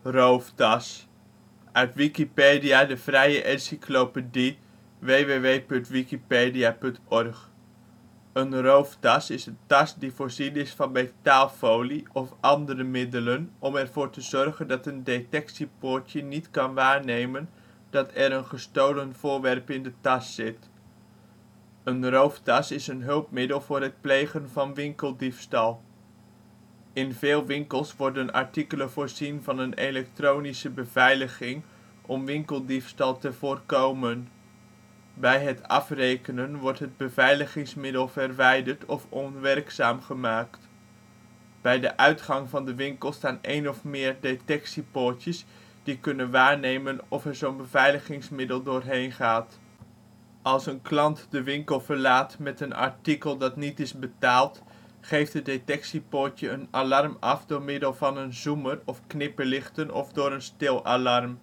Rooftas, uit Wikipedia, de vrije encyclopedie. www.wikipedia.org. Een rooftas is een tas die voorzien is van metaalfolie of andere middelen om ervoor te zorgen dat een detectiepoortje niet kan waarnemen dat er een gestolen voorwerp in de tas zit. Een rooftas is een hulpmiddel voor het plegen van winkeldiefstal. In veel winkels worden artikelen voorzien van een elektronische beveiliging om winkeldiefstal te voorkomen. Bij het afrekenen wordt het beveiligingsmiddel verwijderd of onwerkzaam gemaakt. Bij de uitgang van de winkel staan één of meer detectiepoortjes die kunnen waarnemen of er zo 'n beveiligingsmiddel doorheen gaat. Als een klant de winkel verlaat met een artikel dat niet is betaald, geeft het detectiepoortje een alarm af door middel van een zoemer of knipperlichten of door een stil alarm.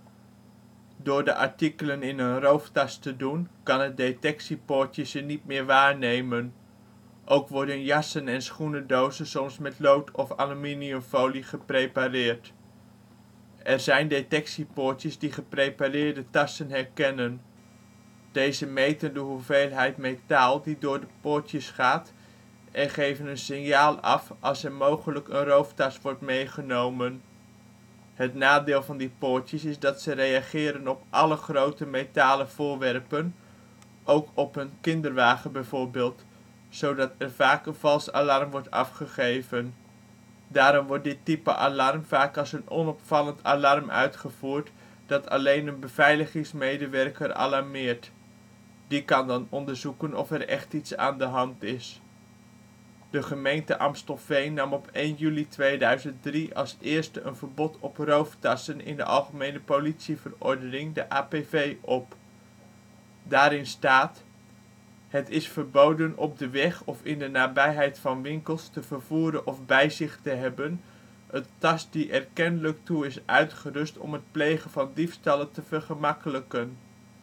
Door de artikelen in een rooftas te doen, kan het detectiepoortje ze niet meer waarnemen. Ook worden jassen en schoenendozen soms met lood of aluminiumfolie geprepareerd. Er zijn detectiepoortjes die geprepareerde tassen herkennen. Deze meten de hoeveelheid metaal die door de poortjes gaat en geven een signaal af als er mogelijk een rooftas wordt meegenomen. Het nadeel van die poortjes is dat ze reageren op alle grote metalen voorwerpen, ook op een kinderwagen bijvoorbeeld, zodat er vaak een vals alarm wordt afgegeven. Daarom wordt dit type alarm vaak als een onopvallend alarm uitgevoerd dat alleen een beveiligingsmedewerker alarmeert. Die kan dan onderzoeken of er echt iets aan de hand is. De gemeente Amstelveen nam op 1 juli 2003 als eerste een verbod op rooftassen in de Algemene Politieverordening (APV) op. Daarin staat: het is verboden op de weg of in de nabijheid van winkels te vervoeren of bij zich te hebben een tas die er kennelijk toe is uitgerust om het plegen van diefstallen te vergemakkelijken.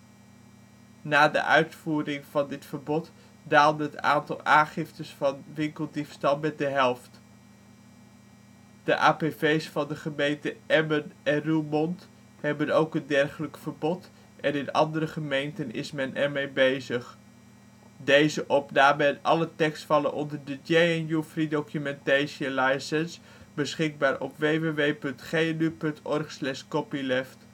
Na de uitvoering van dit verbod daalde het aantal aangiftes van winkeldiefstal met de helft. De APV 's van de gemeenten Emmen en Roermond hebben ook een dergelijk verbod en in andere gemeenten is men ermee bezig. Deze opname en alle tekst vallen onder de JNU Free Documentation License beschikbaar op www.gnu.org/copyleft